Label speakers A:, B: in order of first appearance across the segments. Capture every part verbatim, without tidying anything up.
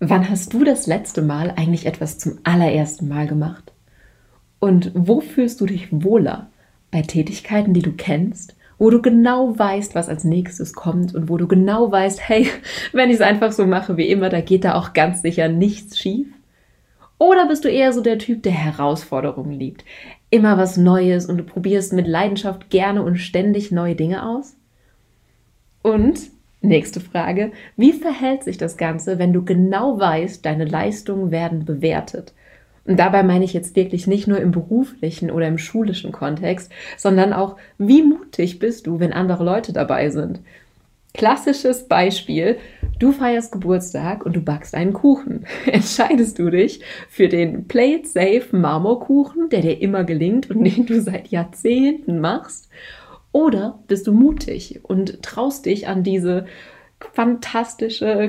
A: Wann hast du das letzte Mal eigentlich etwas zum allerersten Mal gemacht? Und wo fühlst du dich wohler? Bei Tätigkeiten, die du kennst, wo du genau weißt, was als nächstes kommt und wo du genau weißt, hey, wenn ich es einfach so mache wie immer, da geht da auch ganz sicher nichts schief? Oder bist du eher so der Typ, der Herausforderungen liebt? Immer was Neues und du probierst mit Leidenschaft gerne und ständig neue Dinge aus? Und nächste Frage, wie verhält sich das Ganze, wenn du genau weißt, deine Leistungen werden bewertet? Und dabei meine ich jetzt wirklich nicht nur im beruflichen oder im schulischen Kontext, sondern auch, wie mutig bist du, wenn andere Leute dabei sind? Klassisches Beispiel, du feierst Geburtstag und du backst einen Kuchen. Entscheidest du dich für den Plate-Safe Marmorkuchen, der dir immer gelingt und den du seit Jahrzehnten machst? Oder bist du mutig und traust dich an diese fantastische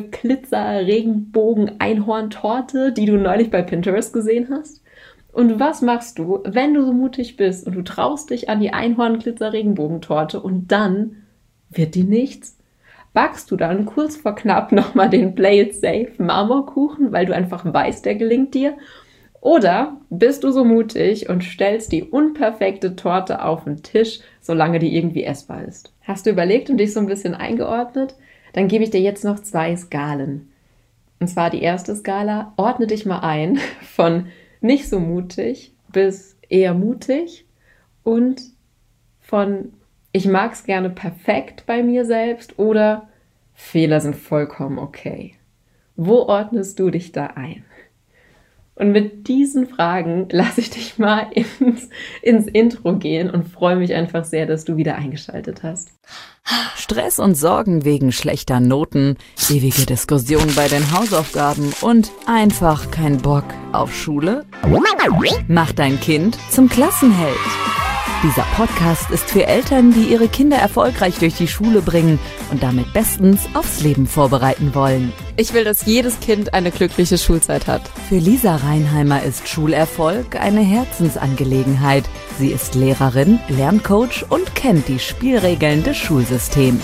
A: Glitzer-Regenbogen-Einhorn-Torte, die du neulich bei Pinterest gesehen hast? Und was machst du, wenn du so mutig bist und du traust dich an die Einhorn-Glitzer-Regenbogentorte und dann wird die nichts? Backst du dann kurz vor knapp nochmal den Play-It-Safe Marmorkuchen, weil du einfach weißt, der gelingt dir? Oder bist du so mutig und stellst die unperfekte Torte auf den Tisch, solange die irgendwie essbar ist? Hast du überlegt und dich so ein bisschen eingeordnet? Dann gebe ich dir jetzt noch zwei Skalen. Und zwar die erste Skala, ordne dich mal ein von nicht so mutig bis eher mutig und von ich mag es gerne perfekt bei mir selbst oder Fehler sind vollkommen okay. Wo ordnest du dich da ein? Und mit diesen Fragen lasse ich dich mal ins, ins Intro gehen und freue mich einfach sehr, dass du wieder eingeschaltet hast.
B: Stress und Sorgen wegen schlechter Noten, ewige Diskussionen bei den Hausaufgaben und einfach kein Bock auf Schule? Mach dein Kind zum Klassenheld. Dieser Podcast ist für Eltern, die ihre Kinder erfolgreich durch die Schule bringen und damit bestens aufs Leben vorbereiten wollen.
A: Ich will, dass jedes Kind eine glückliche Schulzeit hat.
B: Für Lisa Reinheimer ist Schulerfolg eine Herzensangelegenheit. Sie ist Lehrerin, Lerncoach und kennt die Spielregeln des Schulsystems.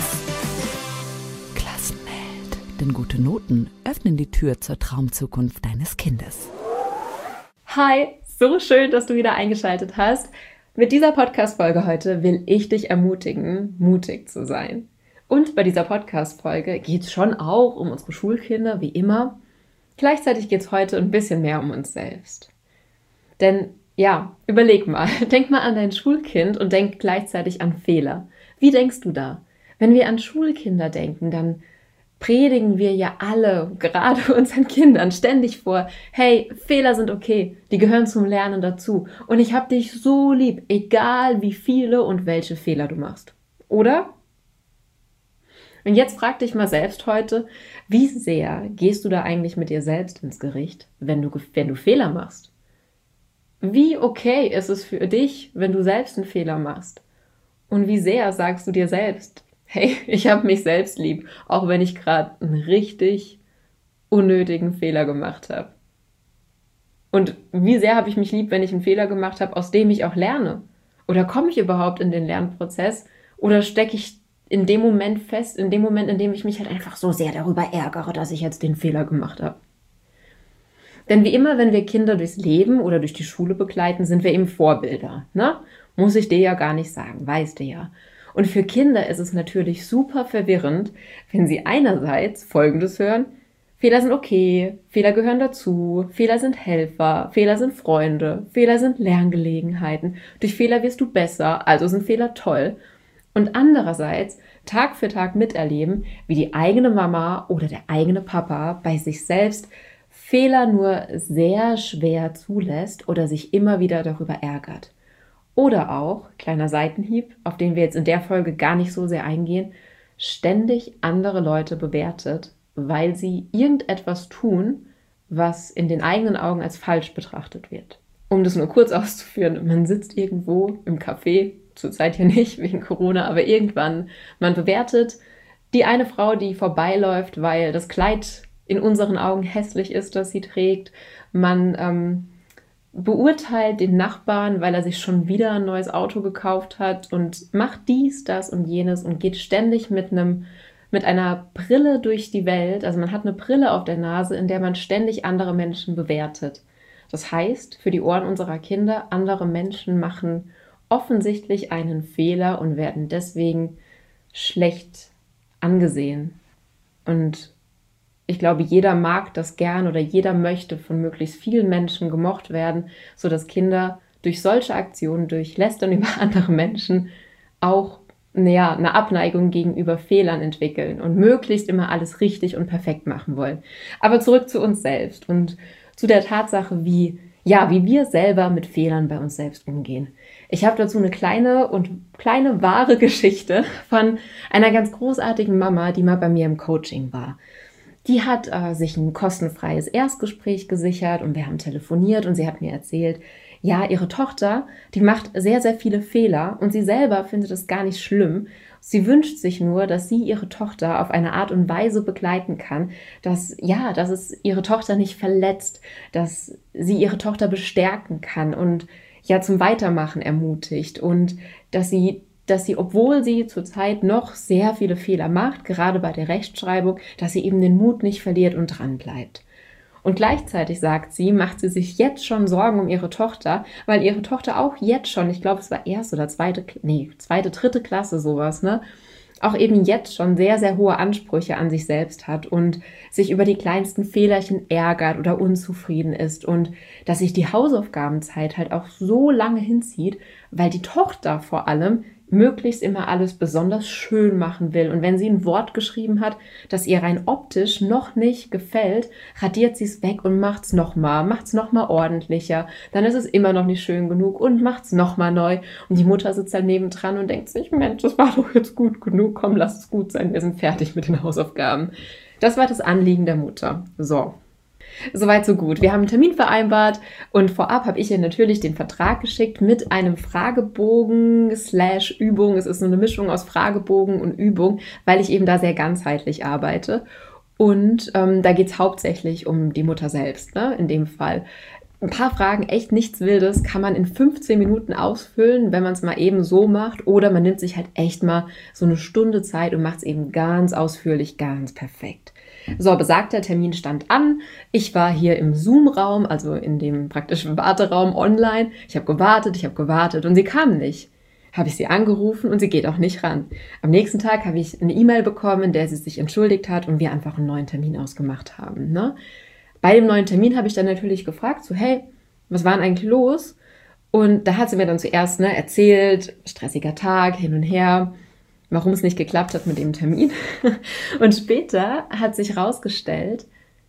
B: Klassenheld, denn gute Noten öffnen die Tür zur Traumzukunft deines Kindes.
A: Hi, so schön, dass du wieder eingeschaltet hast. Mit dieser Podcast-Folge heute will ich dich ermutigen, mutig zu sein. Und bei dieser Podcast-Folge geht es schon auch um unsere Schulkinder, wie immer. Gleichzeitig geht es heute ein bisschen mehr um uns selbst. Denn ja, überleg mal, denk mal an dein Schulkind und denk gleichzeitig an Fehler. Wie denkst du da? Wenn wir an Schulkinder denken, dann predigen wir ja alle, gerade unseren Kindern, ständig vor, hey, Fehler sind okay, die gehören zum Lernen dazu. Und ich hab dich so lieb, egal wie viele und welche Fehler du machst. Oder? Und jetzt frag dich mal selbst heute, wie sehr gehst du da eigentlich mit dir selbst ins Gericht, wenn du, wenn du Fehler machst? Wie okay ist es für dich, wenn du selbst einen Fehler machst? Und wie sehr sagst du dir selbst, hey, ich habe mich selbst lieb, auch wenn ich gerade einen richtig unnötigen Fehler gemacht habe. Und wie sehr habe ich mich lieb, wenn ich einen Fehler gemacht habe, aus dem ich auch lerne? Oder komme ich überhaupt in den Lernprozess? Oder stecke ich in dem Moment fest, in dem Moment, in dem ich mich halt einfach so sehr darüber ärgere, dass ich jetzt den Fehler gemacht habe? Denn wie immer, wenn wir Kinder durchs Leben oder durch die Schule begleiten, sind wir eben Vorbilder. Ne? Muss ich dir ja gar nicht sagen, weißt du ja. Und für Kinder ist es natürlich super verwirrend, wenn sie einerseits Folgendes hören: Fehler sind okay, Fehler gehören dazu, Fehler sind Helfer, Fehler sind Freunde, Fehler sind Lerngelegenheiten, durch Fehler wirst du besser, also sind Fehler toll. Und andererseits Tag für Tag miterleben, wie die eigene Mama oder der eigene Papa bei sich selbst Fehler nur sehr schwer zulässt oder sich immer wieder darüber ärgert. Oder auch, kleiner Seitenhieb, auf den wir jetzt in der Folge gar nicht so sehr eingehen, ständig andere Leute bewertet, weil sie irgendetwas tun, was in den eigenen Augen als falsch betrachtet wird. Um das nur kurz auszuführen, man sitzt irgendwo im Café, zurzeit ja nicht wegen Corona, aber irgendwann, man bewertet die eine Frau, die vorbeiläuft, weil das Kleid in unseren Augen hässlich ist, das sie trägt. Man ähm, beurteilt den Nachbarn, weil er sich schon wieder ein neues Auto gekauft hat und macht dies, das und jenes und geht ständig mit einem mit einer Brille durch die Welt. Also man hat eine Brille auf der Nase, in der man ständig andere Menschen bewertet. Das heißt, für die Ohren unserer Kinder, andere Menschen machen offensichtlich einen Fehler und werden deswegen schlecht angesehen. Und ich glaube, jeder mag das gern oder jeder möchte von möglichst vielen Menschen gemocht werden, sodass Kinder durch solche Aktionen, durch Lästern über andere Menschen auch naja, eine Abneigung gegenüber Fehlern entwickeln und möglichst immer alles richtig und perfekt machen wollen. Aber zurück zu uns selbst und zu der Tatsache, wie, ja, wie wir selber mit Fehlern bei uns selbst umgehen. Ich habe dazu eine kleine und kleine wahre Geschichte von einer ganz großartigen Mama, die mal bei mir im Coaching war. Die hat äh, sich ein kostenfreies Erstgespräch gesichert und wir haben telefoniert und sie hat mir erzählt, ja, ihre Tochter, die macht sehr, sehr viele Fehler und sie selber findet es gar nicht schlimm. Sie wünscht sich nur, dass sie ihre Tochter auf eine Art und Weise begleiten kann, dass, ja, dass es ihre Tochter nicht verletzt, dass sie ihre Tochter bestärken kann und ja zum Weitermachen ermutigt und dass sie dass sie, obwohl sie zurzeit noch sehr viele Fehler macht, gerade bei der Rechtschreibung, dass sie eben den Mut nicht verliert und dran bleibt. Und gleichzeitig, sagt sie, macht sie sich jetzt schon Sorgen um ihre Tochter, weil ihre Tochter auch jetzt schon, ich glaube, es war erste oder zweite, nee, zweite, dritte Klasse sowas, ne, auch eben jetzt schon sehr, sehr hohe Ansprüche an sich selbst hat und sich über die kleinsten Fehlerchen ärgert oder unzufrieden ist und dass sich die Hausaufgabenzeit halt auch so lange hinzieht, weil die Tochter vor allem möglichst immer alles besonders schön machen will. Und wenn sie ein Wort geschrieben hat, das ihr rein optisch noch nicht gefällt, radiert sie es weg und macht es nochmal, macht es nochmal ordentlicher. Dann ist es immer noch nicht schön genug und macht es nochmal neu. Und die Mutter sitzt halt nebendran und denkt sich, Mensch, das war doch jetzt gut genug, komm, lass es gut sein, wir sind fertig mit den Hausaufgaben. Das war das Anliegen der Mutter. So. Soweit, so gut. Wir haben einen Termin vereinbart und vorab habe ich ihr natürlich den Vertrag geschickt mit einem Fragebogen slash Übung. Es ist so eine Mischung aus Fragebogen und Übung, weil ich eben da sehr ganzheitlich arbeite. Und ähm, da geht es hauptsächlich um die Mutter selbst, ne? In dem Fall. Ein paar Fragen, echt nichts Wildes, kann man in fünfzehn Minuten ausfüllen, wenn man es mal eben so macht. Oder man nimmt sich halt echt mal so eine Stunde Zeit und macht es eben ganz ausführlich, ganz perfekt. So, besagter Termin stand an. Ich war hier im Zoom-Raum, also in dem praktischen Warteraum online. Ich habe gewartet, ich habe gewartet und sie kam nicht. Habe ich sie angerufen und sie geht auch nicht ran. Am nächsten Tag habe ich eine E-Mail bekommen, in der sie sich entschuldigt hat und wir einfach einen neuen Termin ausgemacht haben. Ne? Bei dem neuen Termin habe ich dann natürlich gefragt, so hey, was war denn eigentlich los? Und da hat sie mir dann zuerst ne, erzählt, stressiger Tag, hin und her, warum es nicht geklappt hat mit dem Termin. Und später hat sich herausgestellt,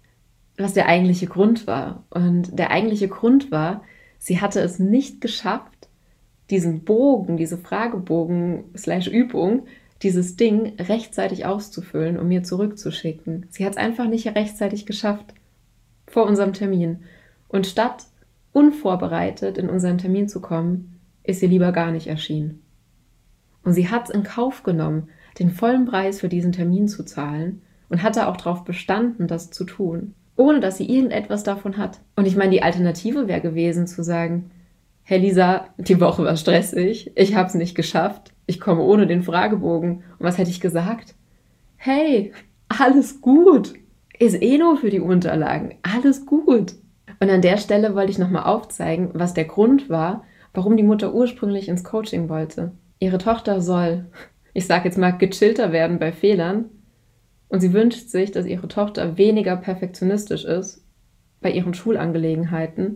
A: was der eigentliche Grund war. Und der eigentliche Grund war, sie hatte es nicht geschafft, diesen Bogen, diese Fragebogen slash Übung, dieses Ding rechtzeitig auszufüllen, um mir zurückzuschicken. Sie hat es einfach nicht rechtzeitig geschafft vor unserem Termin. Und statt unvorbereitet in unseren Termin zu kommen, ist sie lieber gar nicht erschienen. Und sie hat es in Kauf genommen, den vollen Preis für diesen Termin zu zahlen und hatte auch darauf bestanden, das zu tun, ohne dass sie irgendetwas davon hat. Und ich meine, die Alternative wäre gewesen zu sagen, hey Lisa, die Woche war stressig, ich habe es nicht geschafft, ich komme ohne den Fragebogen. Und was hätte ich gesagt? Hey, alles gut, ist eh nur für die Unterlagen, alles gut. Und an der Stelle wollte ich nochmal aufzeigen, was der Grund war, warum die Mutter ursprünglich ins Coaching wollte. Ihre Tochter soll, ich sage jetzt mal, gechillter werden bei Fehlern und sie wünscht sich, dass ihre Tochter weniger perfektionistisch ist bei ihren Schulangelegenheiten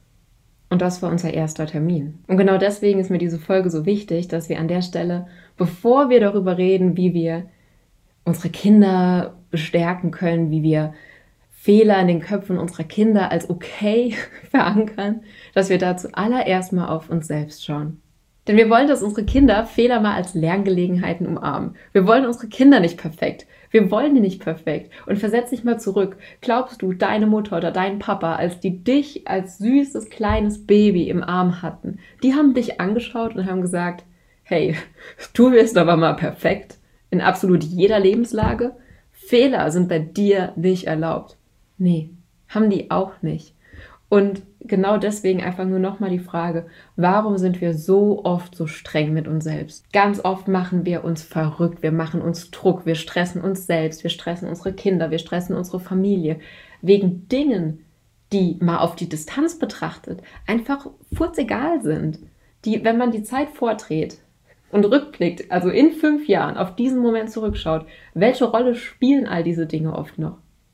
A: und das war unser erster Termin. Und genau deswegen ist mir diese Folge so wichtig, dass wir an der Stelle, bevor wir darüber reden, wie wir unsere Kinder bestärken können, wie wir Fehler in den Köpfen unserer Kinder als okay verankern, dass wir da zuallererst mal auf uns selbst schauen. Denn wir wollen, dass unsere Kinder Fehler mal als Lerngelegenheiten umarmen. Wir wollen unsere Kinder nicht perfekt. Wir wollen die nicht perfekt. Und versetz dich mal zurück. Glaubst du, deine Mutter oder dein Papa, als die dich als süßes kleines Baby im Arm hatten, die haben dich angeschaut und haben gesagt, hey, du wirst aber mal perfekt in absolut jeder Lebenslage? Fehler sind bei dir nicht erlaubt. Nee, haben die auch nicht. Und genau deswegen einfach nur nochmal die Frage, warum sind wir so oft so streng mit uns selbst? Ganz oft machen wir uns verrückt, wir machen uns Druck, wir stressen uns selbst, wir stressen unsere Kinder, wir stressen unsere Familie wegen Dingen, die mal auf die Distanz betrachtet einfach furzegal sind. Die, wenn man die Zeit vordreht und rückblickt, also in fünf Jahren auf diesen Moment zurückschaut, welche Rolle spielen all diese Dinge oft noch?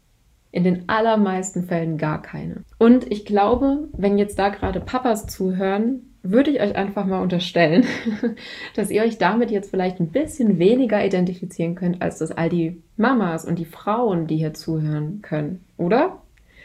A: In den allermeisten Fällen gar keine. Und ich glaube, wenn jetzt da gerade Papas zuhören, würde ich euch einfach mal unterstellen, dass ihr euch damit jetzt vielleicht ein bisschen weniger identifizieren könnt, als das all die Mamas und die Frauen, die hier zuhören können, oder?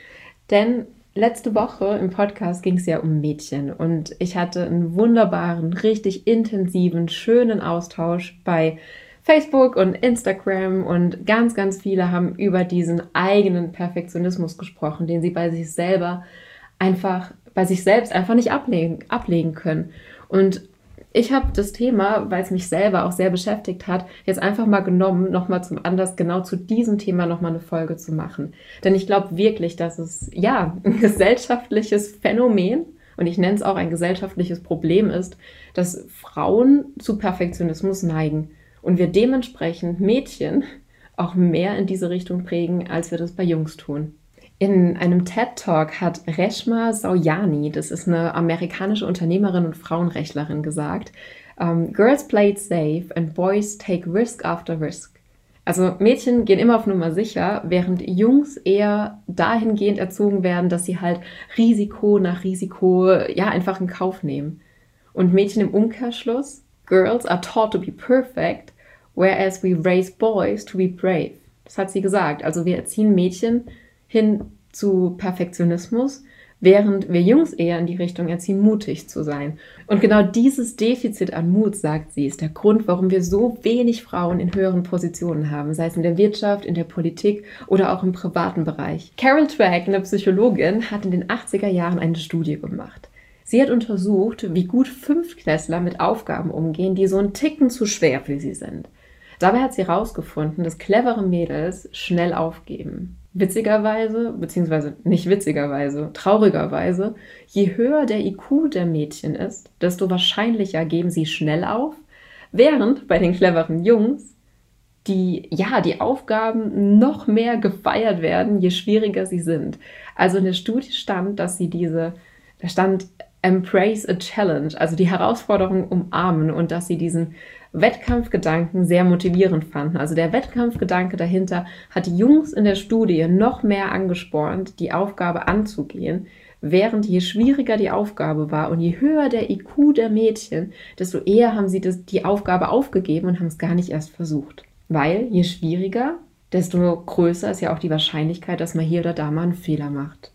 A: Denn letzte Woche im Podcast ging es ja um Mädchen und ich hatte einen wunderbaren, richtig intensiven, schönen Austausch bei Facebook und Instagram und ganz, ganz viele haben über diesen eigenen Perfektionismus gesprochen, den sie bei sich selber einfach, bei sich selbst einfach nicht ablegen, ablegen können. Und ich habe das Thema, weil es mich selber auch sehr beschäftigt hat, jetzt einfach mal genommen, nochmal zum Anlass, genau zu diesem Thema nochmal eine Folge zu machen. Denn ich glaube wirklich, dass es, ja, ein gesellschaftliches Phänomen, und ich nenne es auch ein gesellschaftliches Problem ist, dass Frauen zu Perfektionismus neigen. Und wir dementsprechend Mädchen auch mehr in diese Richtung prägen, als wir das bei Jungs tun. In einem TED-Talk hat Reshma Saujani, das ist eine amerikanische Unternehmerin und Frauenrechtlerin, gesagt, um, Girls play it safe and boys take risk after risk. Also Mädchen gehen immer auf Nummer sicher, während Jungs eher dahingehend erzogen werden, dass sie halt Risiko nach Risiko ja einfach in Kauf nehmen. Und Mädchen im Umkehrschluss, Girls are taught to be perfect, whereas we raise boys to be brave. Das hat sie gesagt. Also wir erziehen Mädchen hin zu Perfektionismus, während wir Jungs eher in die Richtung erziehen, mutig zu sein. Und genau dieses Defizit an Mut, sagt sie, ist der Grund, warum wir so wenig Frauen in höheren Positionen haben, sei es in der Wirtschaft, in der Politik oder auch im privaten Bereich. Carol Dweck, eine Psychologin, hat in den achtziger Jahren eine Studie gemacht. Sie hat untersucht, wie gut Fünftklässler mit Aufgaben umgehen, die so einen Ticken zu schwer für sie sind. Dabei hat sie herausgefunden, dass clevere Mädels schnell aufgeben. Witzigerweise, beziehungsweise nicht witzigerweise, traurigerweise, je höher der I Q der Mädchen ist, desto wahrscheinlicher geben sie schnell auf, während bei den cleveren Jungs die, ja, die Aufgaben noch mehr gefeiert werden, je schwieriger sie sind. Also in der Studie stand, dass sie diese, da stand Embrace a Challenge, also die Herausforderung umarmen und dass sie diesen Wettkampfgedanken sehr motivierend fanden. Also der Wettkampfgedanke dahinter hat die Jungs in der Studie noch mehr angespornt, die Aufgabe anzugehen, während je schwieriger die Aufgabe war und je höher der I Q der Mädchen, desto eher haben sie das, die Aufgabe aufgegeben und haben es gar nicht erst versucht. Weil je schwieriger, desto größer ist ja auch die Wahrscheinlichkeit, dass man hier oder da mal einen Fehler macht.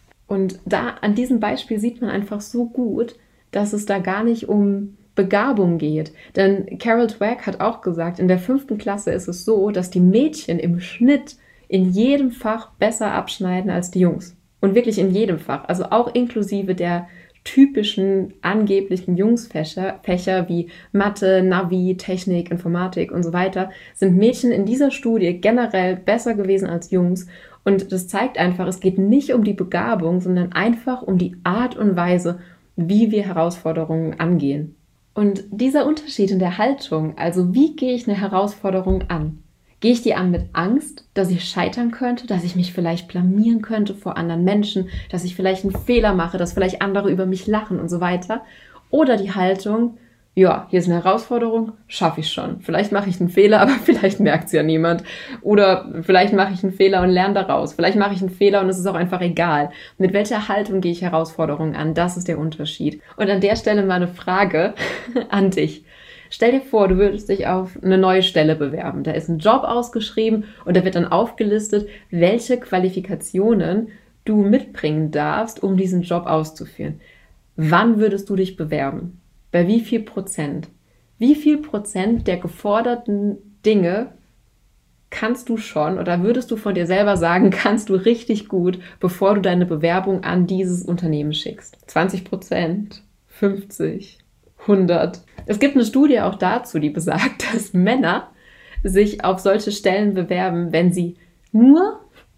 A: Und da an diesem Beispiel sieht man einfach so gut, dass es da gar nicht um Begabung geht. Denn Carol Dweck hat auch gesagt, in der fünften Klasse ist es so, dass die Mädchen im Schnitt in jedem Fach besser abschneiden als die Jungs. Und wirklich in jedem Fach. Also auch inklusive der typischen angeblichen Jungsfächer Fächer wie Mathe, Navi, Technik, Informatik und so weiter, sind Mädchen in dieser Studie generell besser gewesen als Jungs. Und das zeigt einfach, es geht nicht um die Begabung, sondern einfach um die Art und Weise, wie wir Herausforderungen angehen. Und dieser Unterschied in der Haltung, also wie gehe ich eine Herausforderung an? Gehe ich die an mit Angst, dass ich scheitern könnte, dass ich mich vielleicht blamieren könnte vor anderen Menschen, dass ich vielleicht einen Fehler mache, dass vielleicht andere über mich lachen und so weiter? Oder die Haltung, ja, hier ist eine Herausforderung, schaffe ich schon. Vielleicht mache ich einen Fehler, aber vielleicht merkt es ja niemand. Oder vielleicht mache ich einen Fehler und lerne daraus. Vielleicht mache ich einen Fehler und es ist auch einfach egal. Mit welcher Haltung gehe ich Herausforderungen an? Das ist der Unterschied. Und an der Stelle mal eine Frage an dich. Stell dir vor, du würdest dich auf eine neue Stelle bewerben. Da ist ein Job ausgeschrieben und da wird dann aufgelistet, welche Qualifikationen du mitbringen darfst, um diesen Job auszuführen. Wann würdest du dich bewerben? Bei wie viel Prozent? Wie viel Prozent der geforderten Dinge kannst du schon oder würdest du von dir selber sagen, kannst du richtig gut, bevor du deine Bewerbung an dieses Unternehmen schickst? zwanzig Prozent? fünfzig? hundert? Es gibt eine Studie auch dazu, die besagt, dass Männer sich auf solche Stellen bewerben, wenn sie nur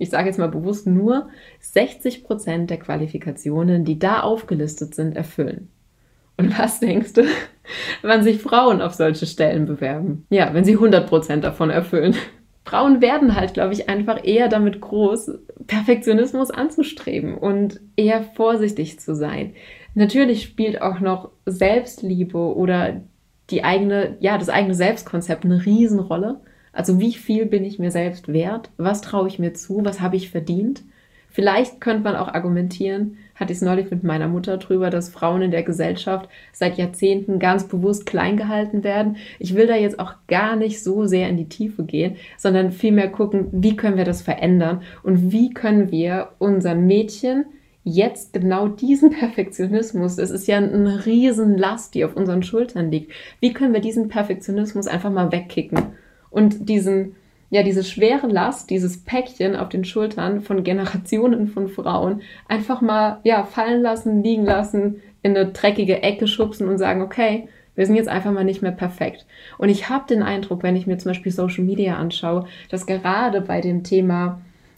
A: ich sage jetzt mal bewusst nur, sechzig Prozent der Qualifikationen, die da aufgelistet sind, erfüllen. Und was denkst du, wann sich Frauen auf solche Stellen bewerben? Ja, wenn sie hundert Prozent davon erfüllen. Frauen werden halt, glaube ich, einfach eher damit groß, Perfektionismus anzustreben und eher vorsichtig zu sein. Natürlich spielt auch noch Selbstliebe oder die eigene, ja, das eigene Selbstkonzept eine Riesenrolle. Also wie viel bin ich mir selbst wert? Was traue ich mir zu? Was habe ich verdient? Vielleicht könnte man auch argumentieren, hatte ich es neulich mit meiner Mutter drüber, dass Frauen in der Gesellschaft seit Jahrzehnten ganz bewusst klein gehalten werden. Ich will da jetzt auch gar nicht so sehr in die Tiefe gehen, sondern vielmehr gucken, wie können wir das verändern und wie können wir unseren Mädchen jetzt genau diesen Perfektionismus, es ist ja eine Riesenlast, die auf unseren Schultern liegt, wie können wir diesen Perfektionismus einfach mal wegkicken und diesen ja, diese schwere Last, dieses Päckchen auf den Schultern von Generationen von Frauen einfach mal, ja, fallen lassen, liegen lassen, in eine dreckige Ecke schubsen und sagen, okay, wir sind jetzt einfach mal nicht mehr perfekt. Und ich habe den Eindruck, wenn ich mir zum Beispiel Social Media anschaue, dass gerade bei dem Thema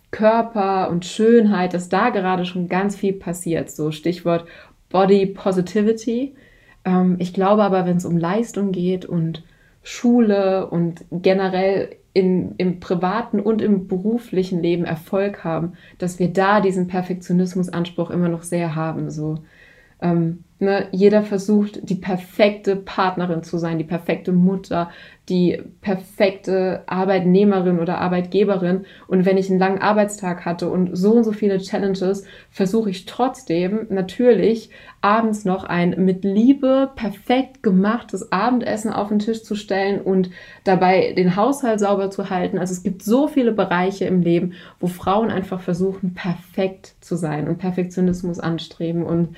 A: Körper und Schönheit, dass da gerade schon ganz viel passiert. So Stichwort Body Positivity. Ähm, ich glaube aber, wenn es um Leistung geht und Schule und generell in, im privaten und im beruflichen Leben Erfolg haben, dass wir da diesen Perfektionismusanspruch immer noch sehr haben. So, ähm, ne, jeder versucht, die perfekte Partnerin zu sein, die perfekte Mutter, die perfekte Arbeitnehmerin oder Arbeitgeberin. Und wenn ich einen langen Arbeitstag hatte und so und so viele Challenges, versuche ich trotzdem natürlich abends noch ein mit Liebe perfekt gemachtes Abendessen auf den Tisch zu stellen und dabei den Haushalt sauber zu halten. Also es gibt so viele Bereiche im Leben, wo Frauen einfach versuchen, perfekt zu sein und Perfektionismus anstreben. Und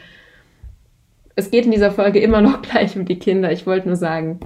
A: es geht in dieser Folge immer noch gleich um die Kinder. Ich wollte nur sagen,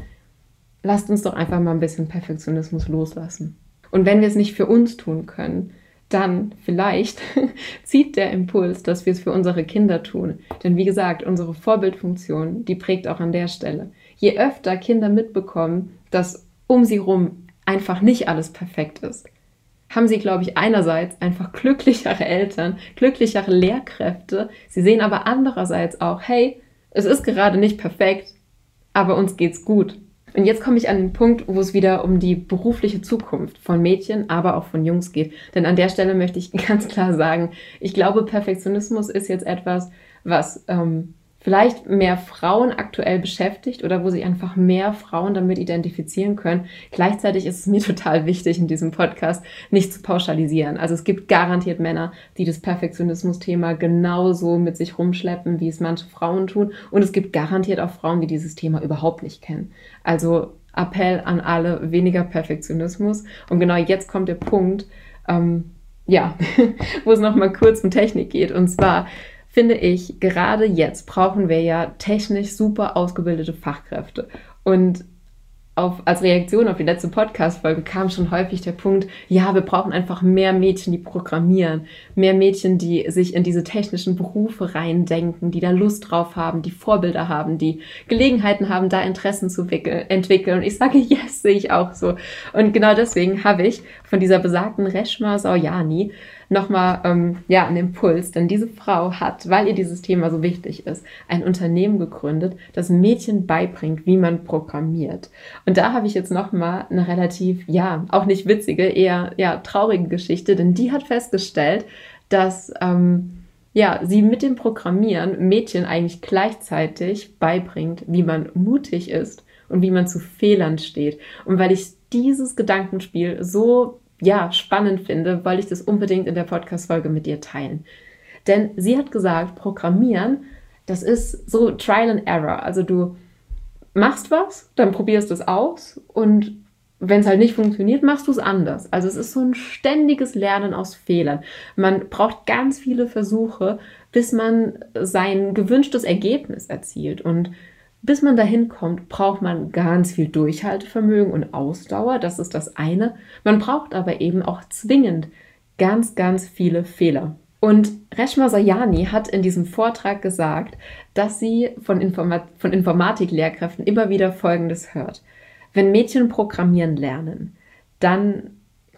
A: lasst uns doch einfach mal ein bisschen Perfektionismus loslassen. Und wenn wir es nicht für uns tun können, dann vielleicht zieht der Impuls, dass wir es für unsere Kinder tun. Denn wie gesagt, unsere Vorbildfunktion, die prägt auch an der Stelle. Je öfter Kinder mitbekommen, dass um sie rum einfach nicht alles perfekt ist, haben sie, glaube ich, einerseits einfach glücklichere Eltern, glücklichere Lehrkräfte. Sie sehen aber andererseits auch, hey, es ist gerade nicht perfekt, aber uns geht's gut. Und jetzt komme ich an den Punkt, wo es wieder um die berufliche Zukunft von Mädchen, aber auch von Jungs geht. Denn an der Stelle möchte ich ganz klar sagen, ich glaube, Perfektionismus ist jetzt etwas, was ähm, vielleicht mehr Frauen aktuell beschäftigt oder wo sich einfach mehr Frauen damit identifizieren können. Gleichzeitig ist es mir total wichtig, in diesem Podcast nicht zu pauschalisieren. Also es gibt garantiert Männer, die das Perfektionismus-Thema genauso mit sich rumschleppen, wie es manche Frauen tun. Und es gibt garantiert auch Frauen, die dieses Thema überhaupt nicht kennen. Also Appell an alle, weniger Perfektionismus. Und genau jetzt kommt der Punkt, ähm, ja, wo es nochmal kurz um Technik geht. Und zwar finde ich, gerade jetzt brauchen wir ja technisch super ausgebildete Fachkräfte. Und auf, als Reaktion auf die letzte Podcast-Folge kam schon häufig der Punkt, ja, wir brauchen einfach mehr Mädchen, die programmieren, mehr Mädchen, die sich in diese technischen Berufe reindenken, die da Lust drauf haben, die Vorbilder haben, die Gelegenheiten haben, da Interessen zu entwickeln. Und ich sage, yes, sehe ich auch so. Und genau deswegen habe ich von dieser besagten Reshma Saujani nochmal ähm, ja, einen Impuls, denn diese Frau hat, weil ihr dieses Thema so wichtig ist, ein Unternehmen gegründet, das Mädchen beibringt, wie man programmiert. Und da habe ich jetzt nochmal eine relativ, ja, auch nicht witzige, eher ja, traurige Geschichte, denn die hat festgestellt, dass ähm, ja, sie mit dem Programmieren Mädchen eigentlich gleichzeitig beibringt, wie man mutig ist und wie man zu Fehlern steht. Und weil ich dieses Gedankenspiel so ja, spannend finde, wollte ich das unbedingt in der Podcast-Folge mit dir teilen. Denn sie hat gesagt, Programmieren, das ist so Trial and Error. Also du machst was, dann probierst du es aus und wenn es halt nicht funktioniert, machst du es anders. Also es ist so ein ständiges Lernen aus Fehlern. Man braucht ganz viele Versuche, bis man sein gewünschtes Ergebnis erzielt. Und bis man dahin kommt, braucht man ganz viel Durchhaltevermögen und Ausdauer. Das ist das eine. Man braucht aber eben auch zwingend ganz, ganz viele Fehler. Und Reshma Saujani hat in diesem Vortrag gesagt, dass sie von, Informa- von Informatiklehrkräften immer wieder Folgendes hört. Wenn Mädchen programmieren lernen, dann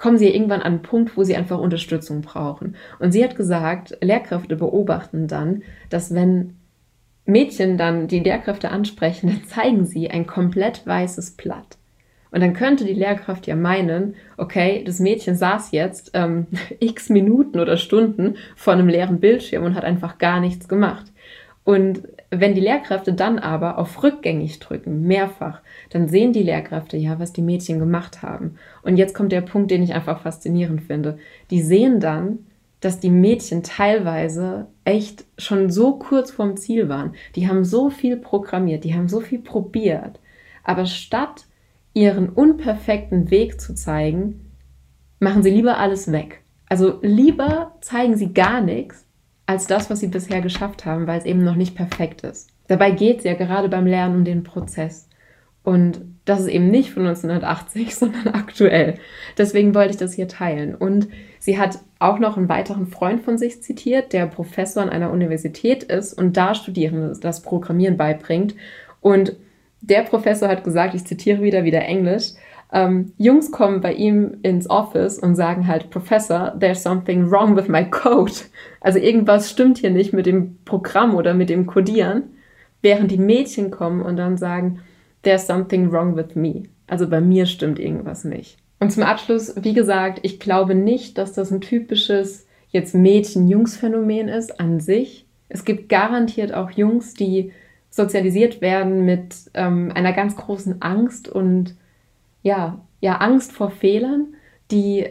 A: kommen sie irgendwann an einen Punkt, wo sie einfach Unterstützung brauchen. Und sie hat gesagt, Lehrkräfte beobachten dann, dass wenn Mädchen dann die Lehrkräfte ansprechen, dann zeigen sie ein komplett weißes Blatt. Und dann könnte die Lehrkraft ja meinen, okay, das Mädchen saß jetzt ähm, x Minuten oder Stunden vor einem leeren Bildschirm und hat einfach gar nichts gemacht. Und wenn die Lehrkräfte dann aber auf rückgängig drücken, mehrfach, dann sehen die Lehrkräfte ja, was die Mädchen gemacht haben. Und jetzt kommt der Punkt, den ich einfach faszinierend finde. Die sehen dann, dass die Mädchen teilweise echt schon so kurz vorm Ziel waren. Die haben so viel programmiert, die haben so viel probiert. Aber statt ihren unperfekten Weg zu zeigen, machen sie lieber alles weg. Also lieber zeigen sie gar nichts, als das, was sie bisher geschafft haben, weil es eben noch nicht perfekt ist. Dabei geht es ja gerade beim Lernen um den Prozess. Und das ist eben nicht von neunzehnhundertachtzig, sondern aktuell. Deswegen wollte ich das hier teilen. Und sie hat auch noch einen weiteren Freund von sich zitiert, der Professor an einer Universität ist und da Studierenden das Programmieren beibringt. Und der Professor hat gesagt, ich zitiere wieder wieder Englisch, ähm, Jungs kommen bei ihm ins Office und sagen halt, Professor, there's something wrong with my code. Also irgendwas stimmt hier nicht mit dem Programm oder mit dem Codieren, während die Mädchen kommen und dann sagen, there's something wrong with me. Also bei mir stimmt irgendwas nicht. Und zum Abschluss, wie gesagt, ich glaube nicht, dass das ein typisches jetzt Mädchen-Jungs-Phänomen ist an sich. Es gibt garantiert auch Jungs, die sozialisiert werden mit ähm, einer ganz großen Angst und ja, ja, Angst vor Fehlern, die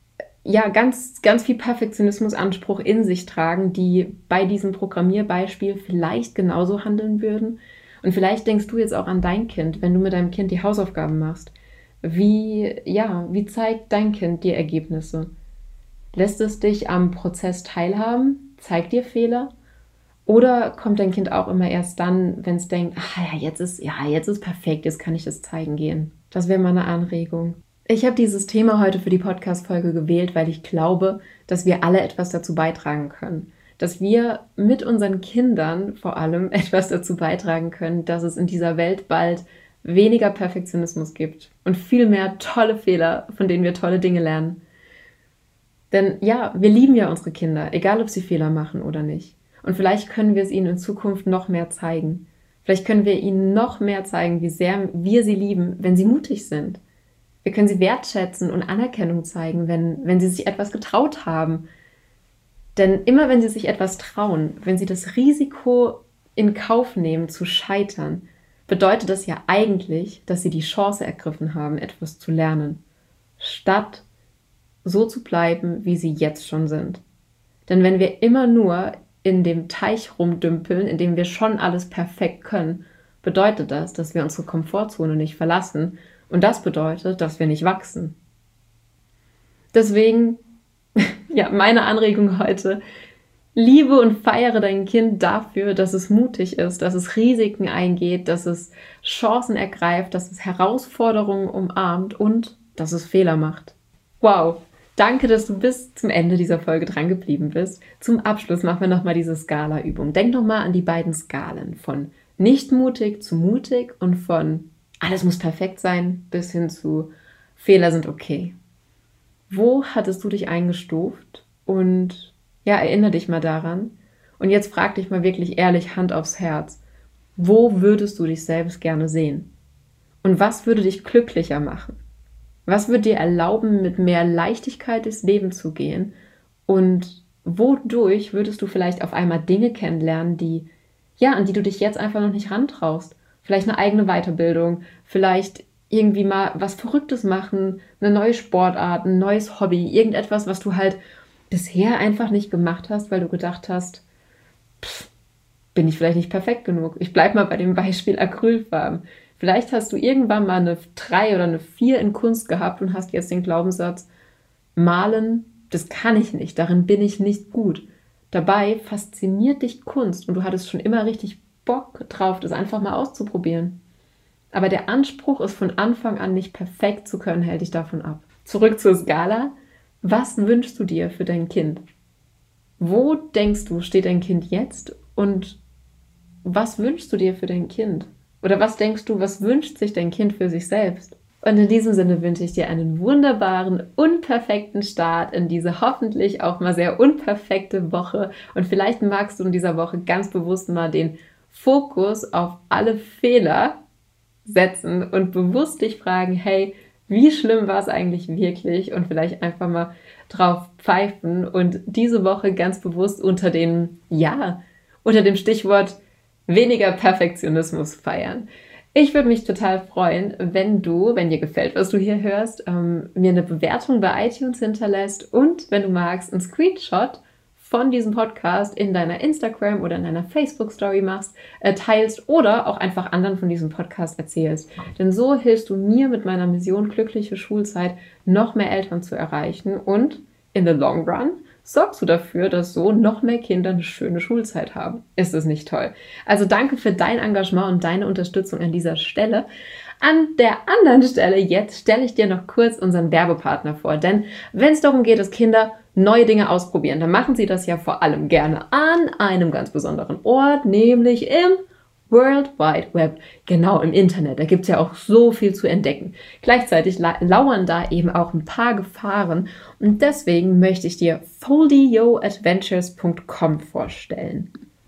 A: ja ganz, ganz viel Perfektionismusanspruch in sich tragen, die bei diesem Programmierbeispiel vielleicht genauso handeln würden. Und vielleicht denkst du jetzt auch an dein Kind, wenn du mit deinem Kind die Hausaufgaben machst. Wie, ja, wie zeigt dein Kind dir Ergebnisse? Lässt es dich am Prozess teilhaben? Zeigt dir Fehler? Oder kommt dein Kind auch immer erst dann, wenn es denkt, ach ja, jetzt ist, ja, jetzt ist perfekt, jetzt kann ich das zeigen gehen. Das wäre mal eine Anregung. Ich habe dieses Thema heute für die Podcast-Folge gewählt, weil ich glaube, dass wir alle etwas dazu beitragen können. Dass wir mit unseren Kindern vor allem etwas dazu beitragen können, dass es in dieser Welt bald weniger Perfektionismus gibt und viel mehr tolle Fehler, von denen wir tolle Dinge lernen. Denn ja, wir lieben ja unsere Kinder, egal ob sie Fehler machen oder nicht. Und vielleicht können wir es ihnen in Zukunft noch mehr zeigen. Vielleicht können wir ihnen noch mehr zeigen, wie sehr wir sie lieben, wenn sie mutig sind. Wir können sie wertschätzen und Anerkennung zeigen, wenn, wenn sie sich etwas getraut haben. Denn immer wenn sie sich etwas trauen, wenn sie das Risiko in Kauf nehmen, zu scheitern, bedeutet das ja eigentlich, dass sie die Chance ergriffen haben, etwas zu lernen, statt so zu bleiben, wie sie jetzt schon sind. Denn wenn wir immer nur in dem Teich rumdümpeln, in dem wir schon alles perfekt können, bedeutet das, dass wir unsere Komfortzone nicht verlassen und das bedeutet, dass wir nicht wachsen. Deswegen, ja, meine Anregung heute, liebe und feiere dein Kind dafür, dass es mutig ist, dass es Risiken eingeht, dass es Chancen ergreift, dass es Herausforderungen umarmt und dass es Fehler macht. Wow! Danke, dass du bis zum Ende dieser Folge dran geblieben bist. Zum Abschluss machen wir nochmal diese Skala-Übung. Denk doch mal an die beiden Skalen von nicht mutig zu mutig und von alles muss perfekt sein bis hin zu Fehler sind okay. Wo hattest du dich eingestuft? Und ja, erinnere dich mal daran. Und jetzt frag dich mal wirklich ehrlich, Hand aufs Herz. Wo würdest du dich selbst gerne sehen? Und was würde dich glücklicher machen? Was würde dir erlauben, mit mehr Leichtigkeit durchs Leben zu gehen? Und wodurch würdest du vielleicht auf einmal Dinge kennenlernen, die, ja, an die du dich jetzt einfach noch nicht rantraust? Vielleicht eine eigene Weiterbildung, vielleicht irgendwie mal was Verrücktes machen, eine neue Sportart, ein neues Hobby, irgendetwas, was du halt bisher einfach nicht gemacht hast, weil du gedacht hast, pff, bin ich vielleicht nicht perfekt genug. Ich bleibe mal bei dem Beispiel Acrylfarben. Vielleicht hast du irgendwann mal eine drei oder eine vier in Kunst gehabt und hast jetzt den Glaubenssatz, malen, das kann ich nicht, darin bin ich nicht gut. Dabei fasziniert dich Kunst und du hattest schon immer richtig Bock drauf, das einfach mal auszuprobieren. Aber der Anspruch, es von Anfang an nicht perfekt zu können, hält dich davon ab. Zurück zur Skala. Was wünschst du dir für dein Kind? Wo denkst du, steht dein Kind jetzt? Und was wünschst du dir für dein Kind? Oder was denkst du, was wünscht sich dein Kind für sich selbst? Und in diesem Sinne wünsche ich dir einen wunderbaren, unperfekten Start in diese hoffentlich auch mal sehr unperfekte Woche. Und vielleicht magst du in dieser Woche ganz bewusst mal den Fokus auf alle Fehler setzen und bewusst dich fragen, hey, wie schlimm war es eigentlich wirklich? Und vielleicht einfach mal drauf pfeifen und diese Woche ganz bewusst unter dem, ja, unter dem Stichwort weniger Perfektionismus feiern. Ich würde mich total freuen, wenn du, wenn dir gefällt, was du hier hörst, ähm, mir eine Bewertung bei iTunes hinterlässt und wenn du magst, einen Screenshot von diesem Podcast in deiner Instagram oder in deiner Facebook-Story machst, äh, teilst oder auch einfach anderen von diesem Podcast erzählst. Denn so hilfst du mir mit meiner Mission glückliche Schulzeit noch mehr Eltern zu erreichen und in the long run sorgst du dafür, dass so noch mehr Kinder eine schöne Schulzeit haben. Ist es nicht toll? Also danke für dein Engagement und deine Unterstützung an dieser Stelle. An der anderen Stelle jetzt stelle ich dir noch kurz unseren Werbepartner vor. Denn wenn es darum geht, dass Kinder neue Dinge ausprobieren, dann machen sie das ja vor allem gerne an einem ganz besonderen Ort, nämlich im World Wide Web, genau im Internet. Da gibt es ja auch so viel zu entdecken. Gleichzeitig la- lauern da eben auch ein paar Gefahren und deswegen möchte ich dir foldio adventures punkt com vorstellen.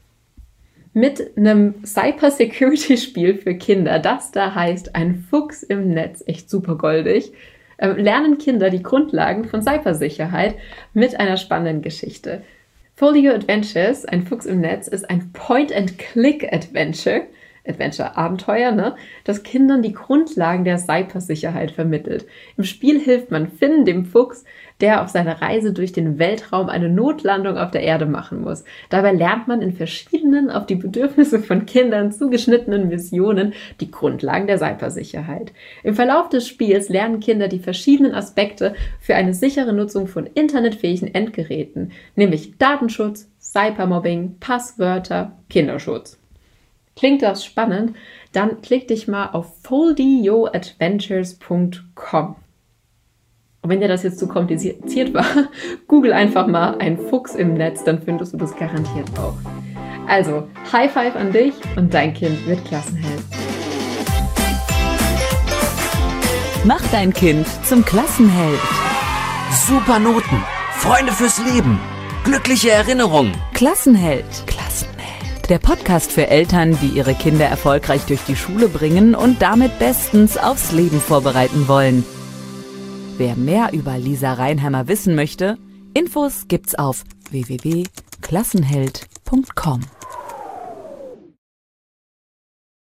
A: Mit einem Cyber-Security-Spiel für Kinder, das da heißt Ein Fuchs im Netz, echt super goldig, äh, lernen Kinder die Grundlagen von Cybersicherheit mit einer spannenden Geschichte. Folio Adventures, ein Fuchs im Netz, ist ein Point-and-Click-Adventure, Adventure-Abenteuer, ne, das Kindern die Grundlagen der Cybersicherheit vermittelt. Im Spiel hilft man Finn, dem Fuchs, der auf seiner Reise durch den Weltraum eine Notlandung auf der Erde machen muss. Dabei lernt man in verschiedenen, auf die Bedürfnisse von Kindern zugeschnittenen Missionen die Grundlagen der Cybersicherheit. Im Verlauf des Spiels lernen Kinder die verschiedenen Aspekte für eine sichere Nutzung von internetfähigen Endgeräten, nämlich Datenschutz, Cybermobbing, Passwörter, Kinderschutz. Klingt das spannend? Dann klick dich mal auf foldio adventures punkt com. Und wenn dir das jetzt zu kompliziert war, google einfach mal Ein Fuchs im Netz, dann findest du das garantiert auch. Also, High Five an dich und dein Kind wird Klassenheld.
B: Mach dein Kind zum Klassenheld.
C: Super Noten, Freunde fürs Leben, glückliche Erinnerungen.
B: Klassenheld. Klassenheld. Der Podcast für Eltern, die ihre Kinder erfolgreich durch die Schule bringen und damit bestens aufs Leben vorbereiten wollen. Wer mehr über Lisa Reinheimer wissen möchte, Infos gibt's auf w w w punkt klassenheld punkt com.